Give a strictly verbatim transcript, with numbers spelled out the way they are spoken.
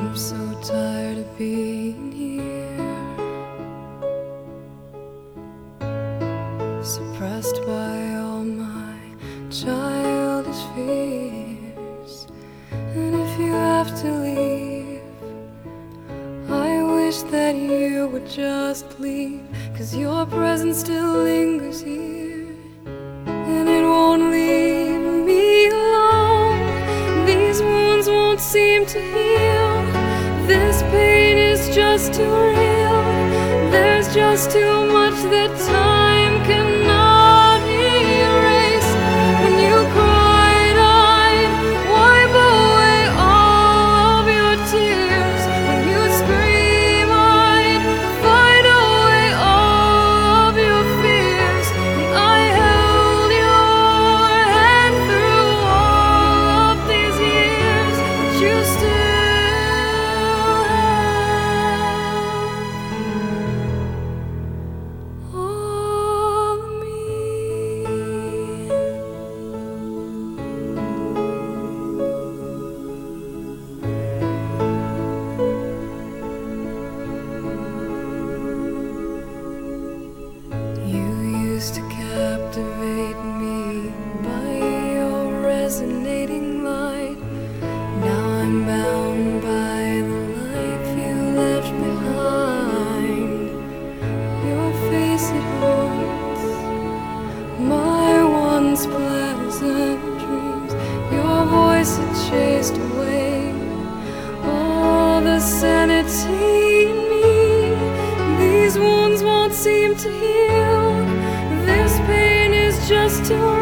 I'm so tired of being here, suppressed by all my childish fears. And if you have to leave, I wish that you would just leave, 'cause your presence still lingers here, and it won't leave me alone. These wounds won't seem to heal. This pain is just too real. There's just too much that time cannot erase. When you cried, I'd wipe away all of your tears. When you scream, I'd fight away all of your fears. And I held your hand through all of these years, but you still to captivate me by your resonating light. Now I'm bound by the life you left behind. Your face, it haunts my once pleasant dreams. Your voice, it chased away all the sanity in me. These wounds won't seem to heal. This pain is just too